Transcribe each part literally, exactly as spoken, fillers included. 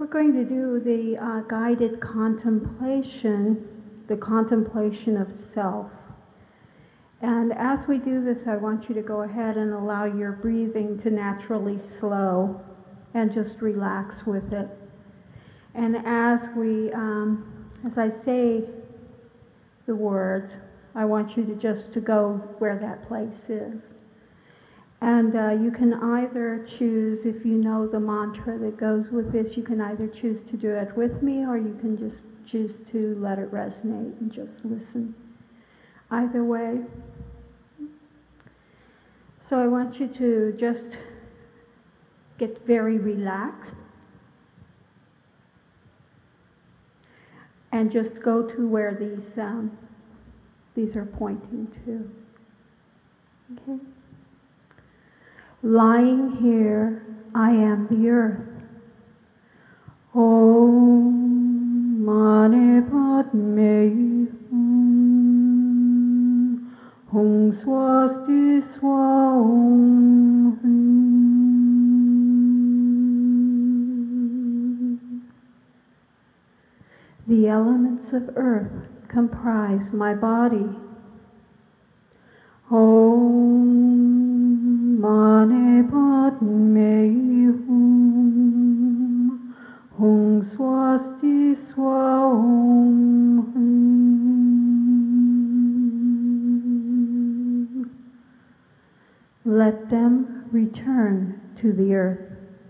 We're going to do the uh, guided contemplation, the contemplation of self. And as we do this, I want you to go ahead and allow your breathing to naturally slow and just relax with it. And as we, um, as I say the words, I want you to just to go where that place is. And uh, you can either choose, if you know the mantra that goes with this, you can either choose to do it with me, or you can just choose to let it resonate and just listen. Either way. So I want you to just get very relaxed and just go to where these um, these are pointing to. Okay? Lying here, I am the earth. Om Mani Padme Hum Hum Swasti Swam Hum. The elements of earth comprise my body. Om Mani Padme Hum Hum Swasti Swam Hum. Let them return to the earth.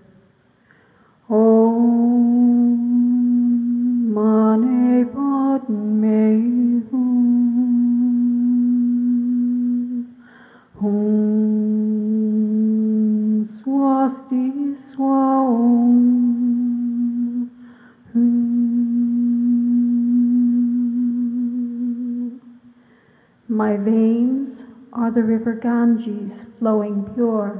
Om Mani Padme Hum Hum Swasti Swam Hum. My veins are the river Ganges flowing pure.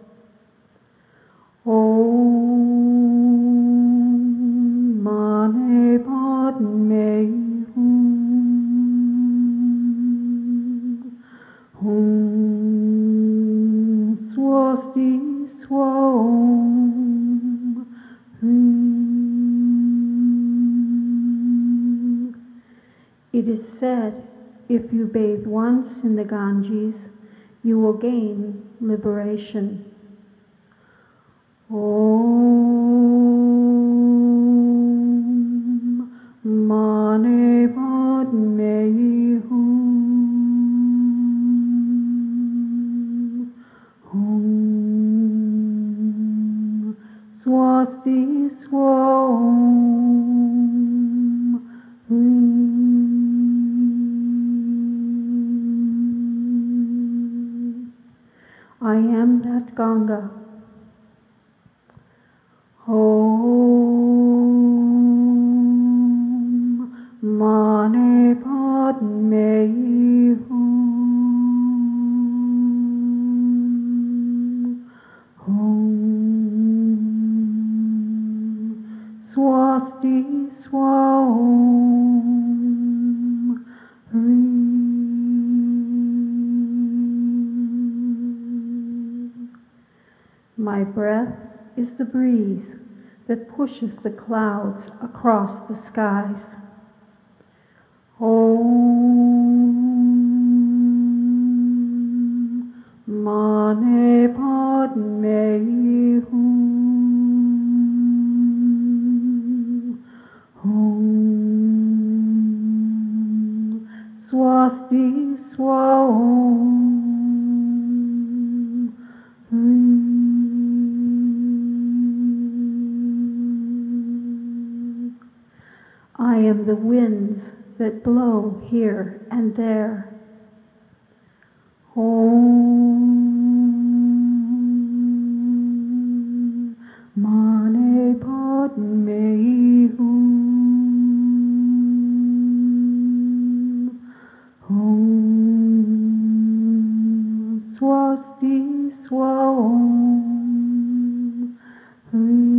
Om Mani Padme Hum Hum Swasti Swam Hum. It is said, if you bathe once in the Ganges, you will gain liberation. Om Mani Padme Hum Hum Swasti Swam Hum. I am that Ganga. Om Mani Padme Hum Hum Swasti Swam Hum. My breath is the breeze that pushes the clouds across the skies. Om Mani Padme Hum Hum Swasti Swam Hum. I am the winds that blow here and there. Om Mani Padme Hum Hum Swasti Swam Hum.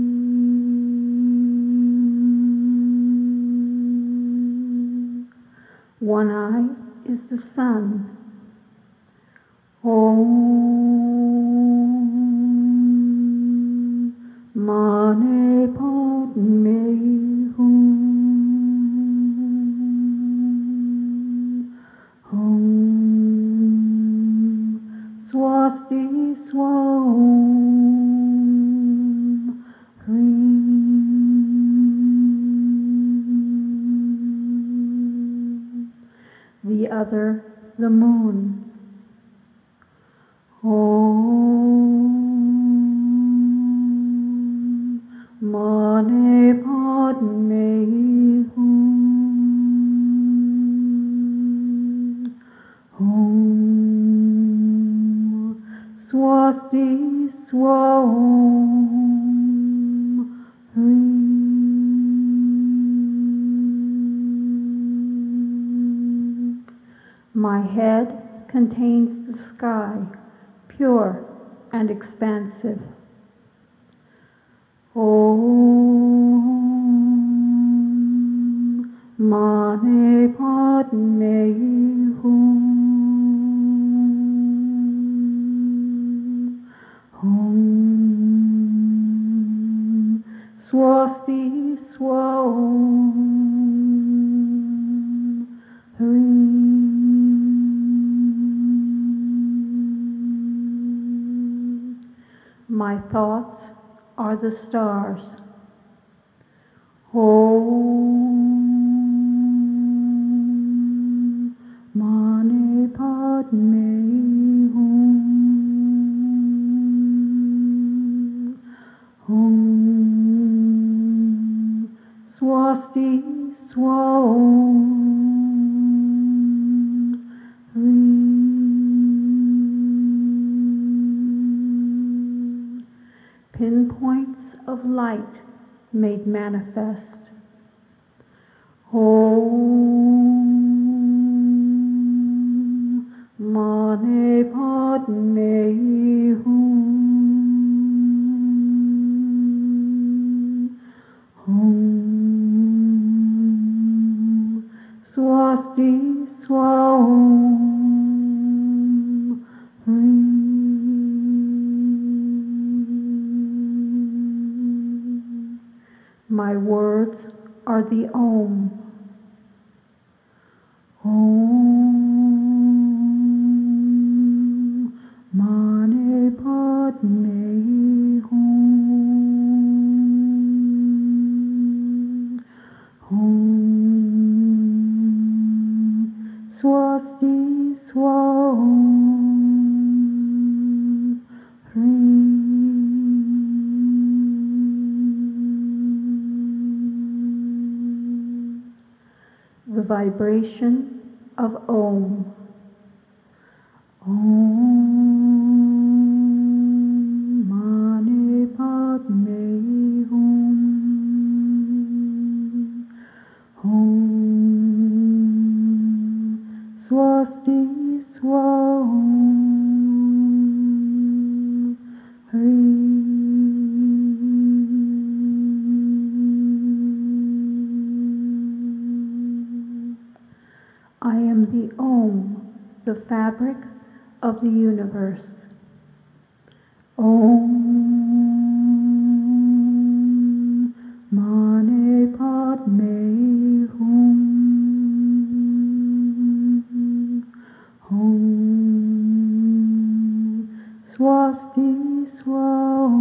One eye is the sun. Om Mani Padme Padme Hum. Hum. Swasti Swam. Hrim. The other, the moon. Om Mane Padme Hum. Hum Swasti Swam. Hrim. My head contains the sky, pure and expansive. Om Mane Padme Hum. Hum Swasti Swam. Hrim. My thoughts are the stars. Om Mane Padme Hum. Hum Swasti Swam. Hrim. Pinpoints of light made manifest. Om Mane Padme Hum. Hum Swasti Swam. Hrim. My words are the Om. Om Mane Padme Hum. Hum Swasti Swam. Hrim. The vibration of Om. Om Mane Padme Hum. Hum Swasti Swam. Hrim. I am the Om, the fabric of the universe. Om Mane Padme Hum. Hum Swasti Swam.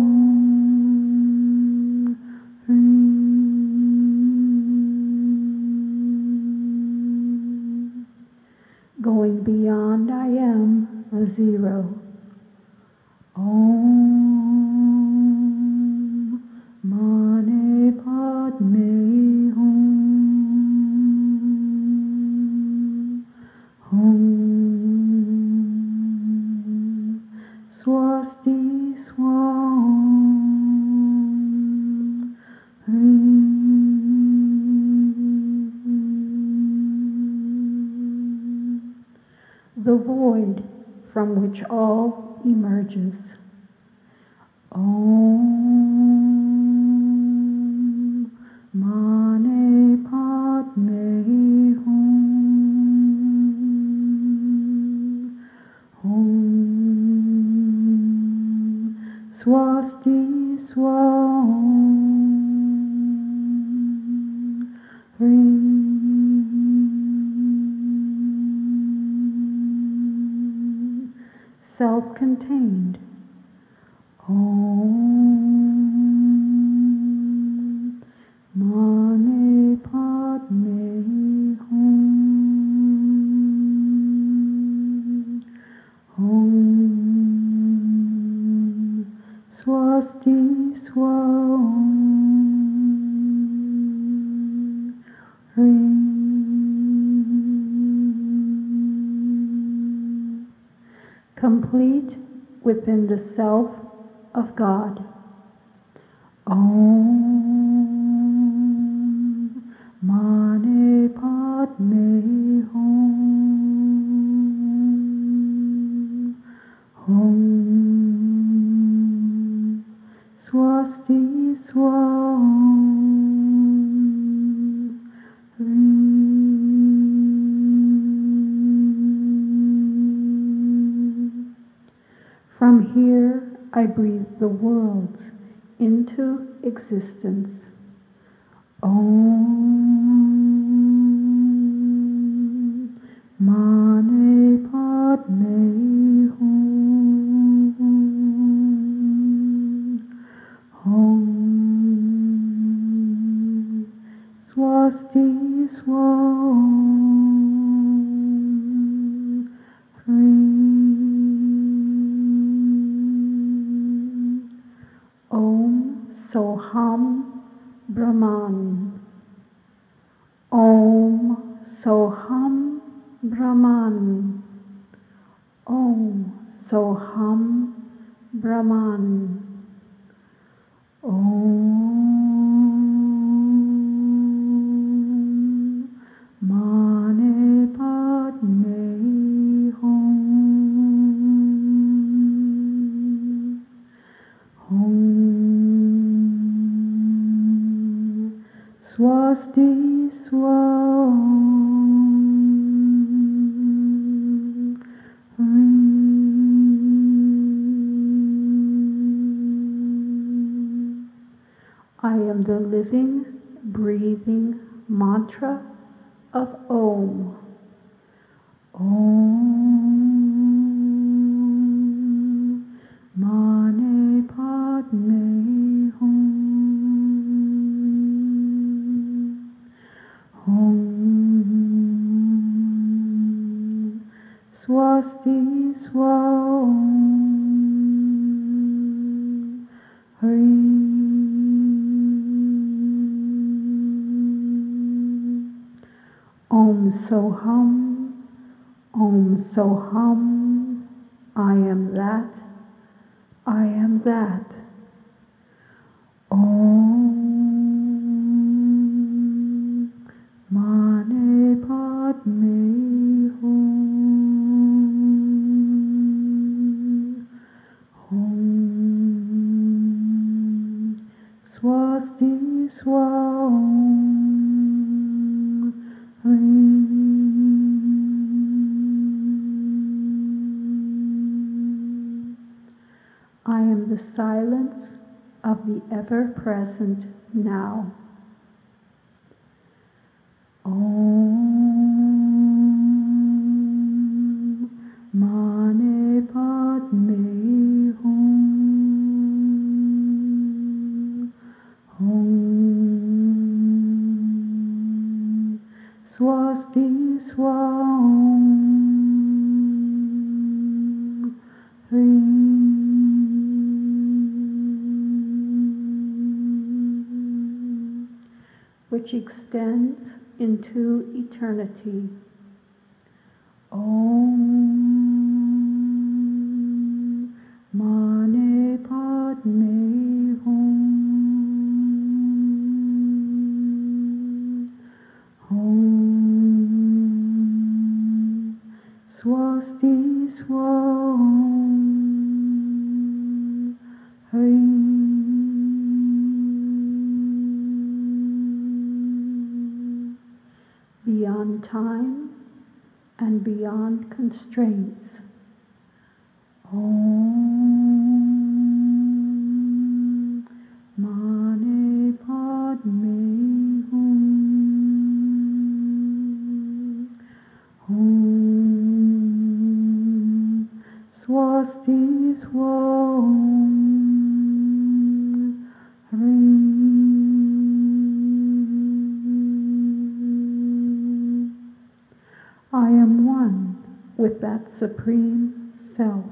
Hrim. Going beyond I am a zero. Om Mane Padme Hum. Hum Swasti Swam. Hrim. The void from which all emerges. Om Mane Padme Hum. Hum Swasti Swam. self-contained. Om Mane Padme Hum. Om Swasti Swam. Ring. Complete within the self of God. Om Mane Padme Hum. Hum Swasti Swam. From here, I breathe the worlds into existence. Om Mane Padme Hum. Hum Swasti Swam. Soham Brahman. Om Soham Brahman. Om Soham Brahman. Om Mane Padme Hum. Hum Swasti Swam. I am the living, breathing mantra of Om. Om Mane Padme Hum. Hum Swasti Swam. Om Soham, Om Soham, I am that, I am that. Om Mane Padme Hum. Hum Swasti Swam. I am the silence of the ever-present now. Om Mane Padme Hum. Hum Swasti Swam. Which extends into eternity. Om Mane Padme Hum. Hum Swasti Swam. Beyond time and beyond constraints. Om Mane Padme Hum. Hum Swasti with that Supreme Self.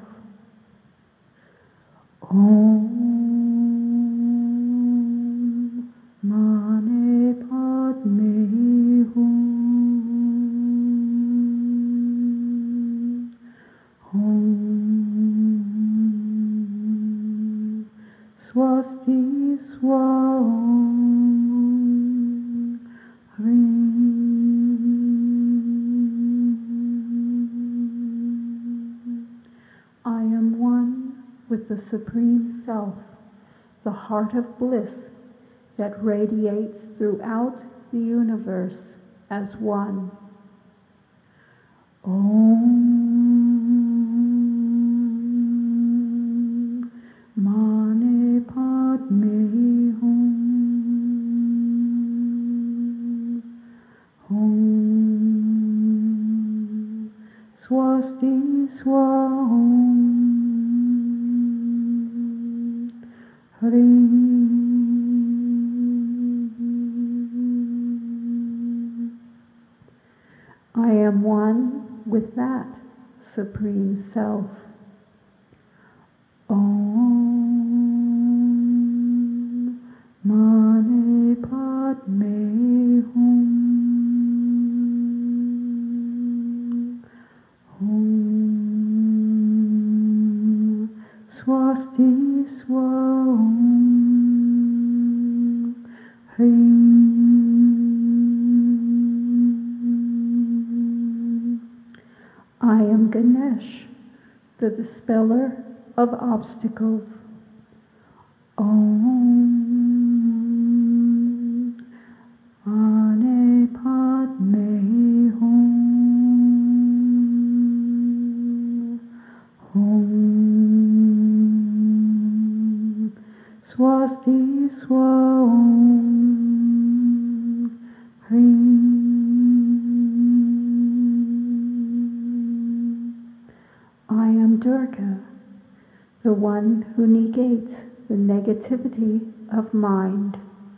Om Mani Padme Hum. Om Swasti Swam Hrim. I am one with the Supreme Self, the heart of bliss that radiates throughout the universe as one. Om Mani Padme Hum. Hum Swasti Swam Hrim. I am one with that Supreme Self. Om Mani Padme Hum. Hum Swasti Swam Hrim. I am Ganesh, the dispeller of obstacles. Om Mani Padme Hum. Hum Swasti Swam Hrim. I am Durga, the one who negates the negativity of mind.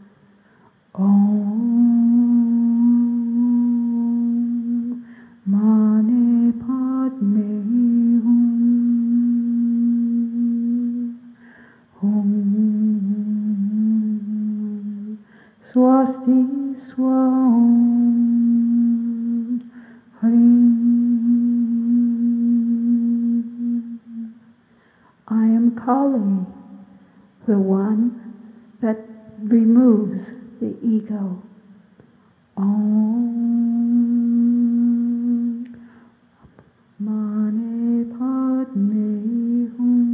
Om Mani Padme Hum. Hum Swasti Swam Hrim. I am Kali, the one that removes the ego. Om Mani Padme Hum.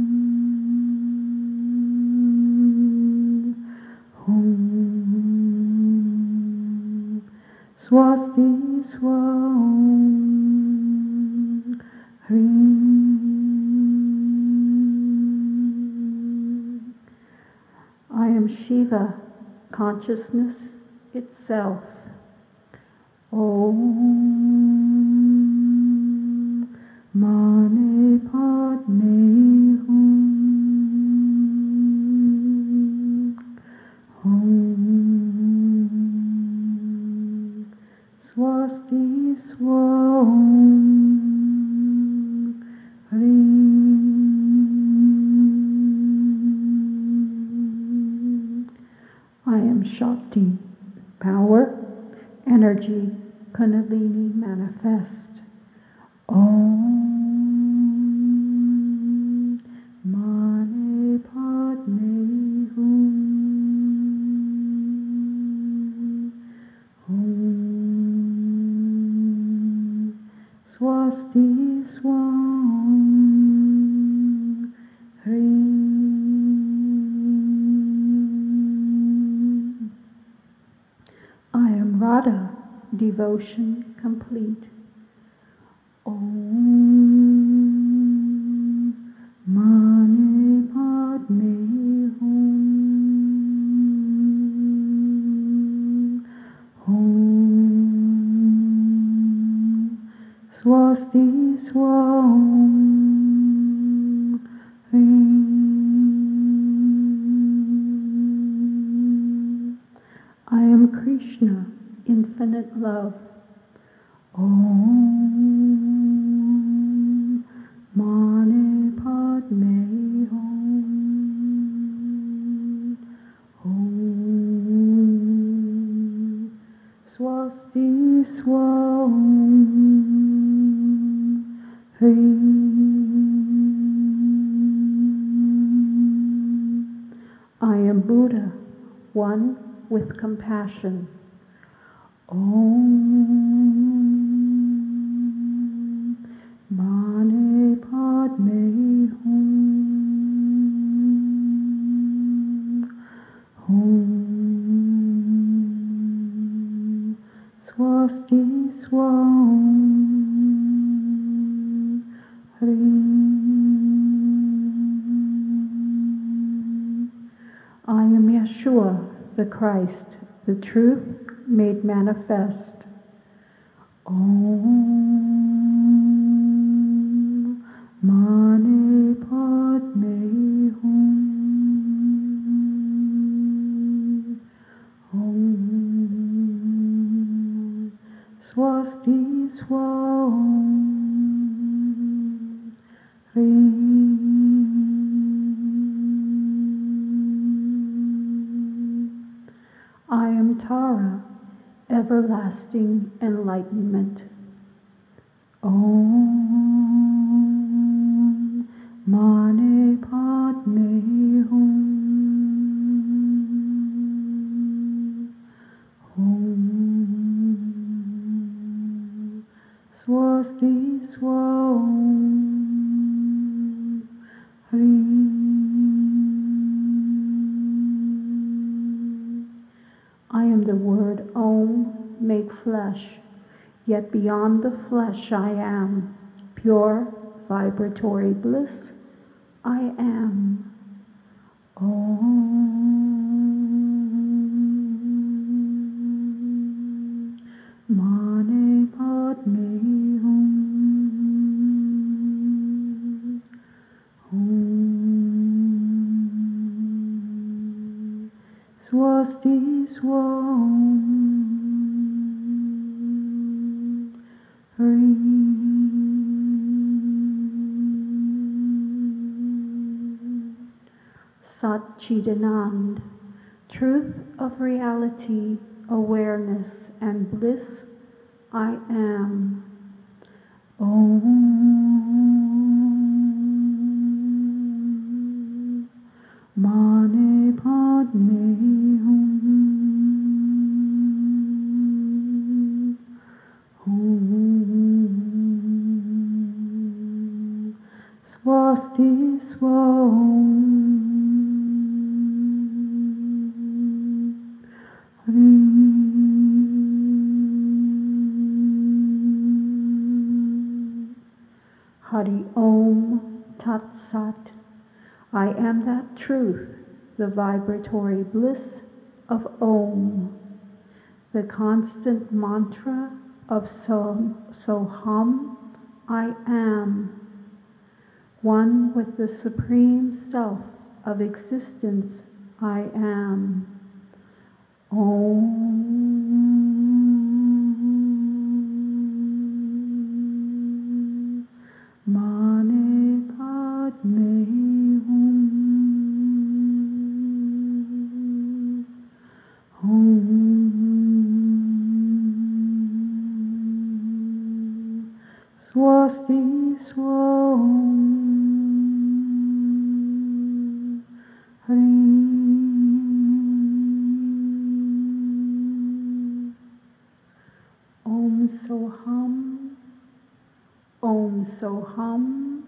Hum Swasti Swam Hrim. I am Shiva, consciousness itself. Om Mani Padme Hum. Hum Swasti Swam Hrim. I am Shakti, power, energy, Kundalini manifest. Om Mani Padme Hum. Hum Swasti Swam Hrim. I am Radha, devotion complete. Om Mani Padme Hum. Hum Swasti Swam Hrim. I am Krishna, infinite love. Om I am Buddha, one with compassion. Om Mani Padme Hum. Hum Swasti Swam Hrim. I am Yeshua, the Christ, the truth made manifest. Om Mani Padme Hum. Om Swasti Swam Hrim. I am Tara, everlasting enlightenment. Om Mani Padme Hum. Hum Swasti Swam Hrim. I am the word Om made flesh, yet beyond the flesh I am, pure vibratory bliss I am. Om Mani Padme Hum. Hum Swasti Swam Hrim. Sat Chidanand, truth of reality, awareness, and bliss, I am. Om Mani Padme Hum. Hum Swasti Swam Hrim. Hari Om Tat Sat. I am that truth, the vibratory bliss of Om, the constant mantra of So- Soham, I am, one with the Supreme Self of existence, I am. Om Mani Padme Hum. Hum Swasti Swam Hrim. Om Soham, Om Soham,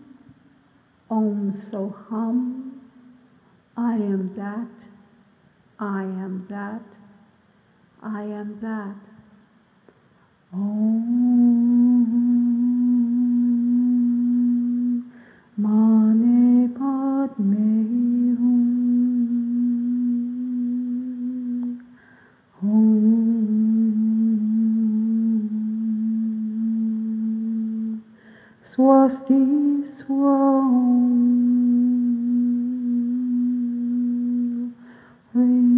Om Soham. I am that, I am that, I am that. Om Mani Padme Hum. Hum Swasti Swam Hrim.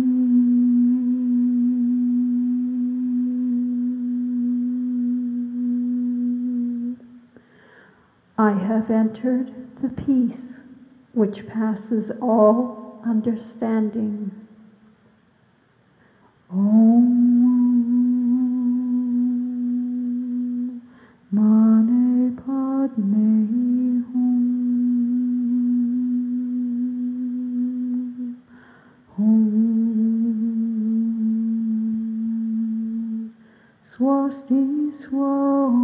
I have entered the peace which passes all understanding. Om Mani Padme Hum. Swasti Swam.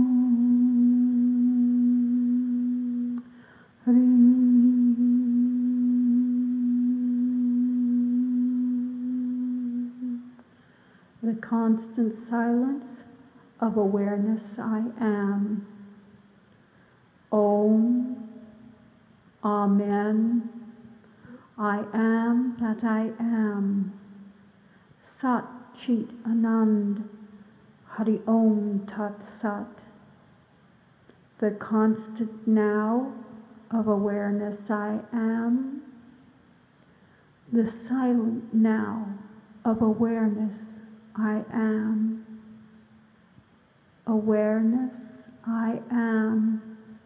The constant silence of awareness I am. Om, Amen, I am that I am. Sat Chit Anand, Hari Om Tat Sat. The constant now of awareness I am. The silent now of awareness I am. Awareness I am.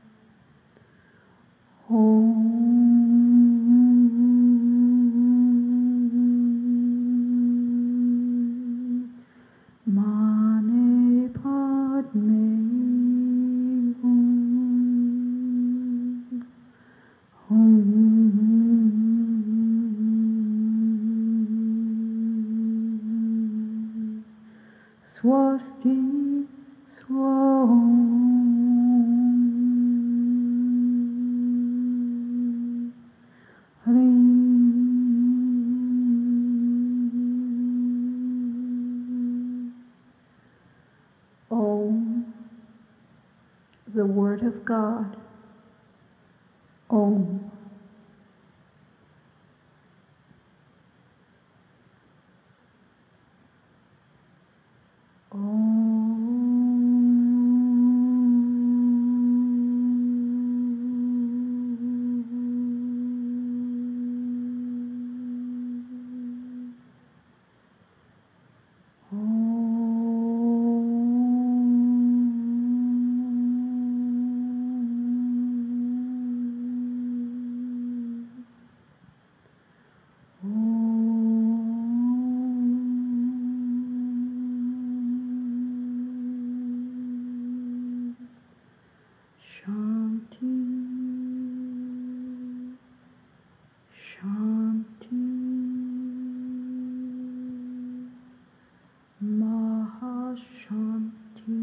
Om. Mane Padme Hum. Hum. Swasti Swam. Om, the Word of God. Om. Shanti, Shanti, Mahashanti.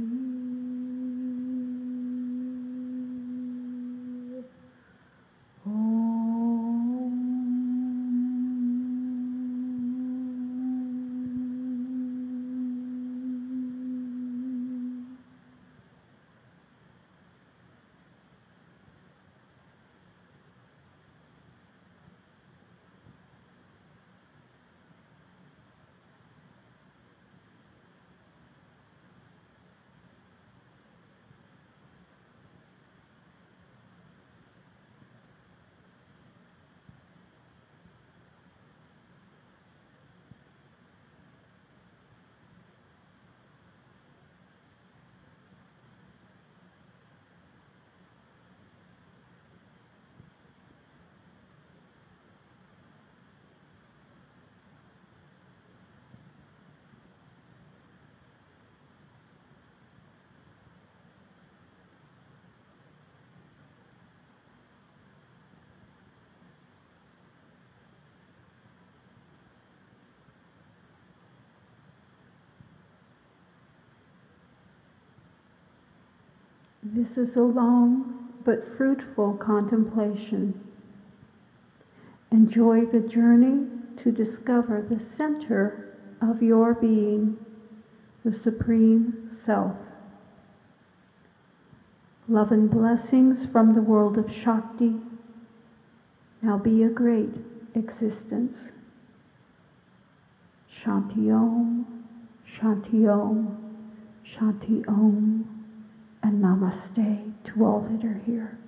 This is a long but fruitful contemplation. Enjoy the journey to discover the center of your being, the Supreme Self. Love and blessings from the world of Shakti. Now be a great existence. Shanti Om, Shanti Om, Shanti Om, and Namaste to all that are here.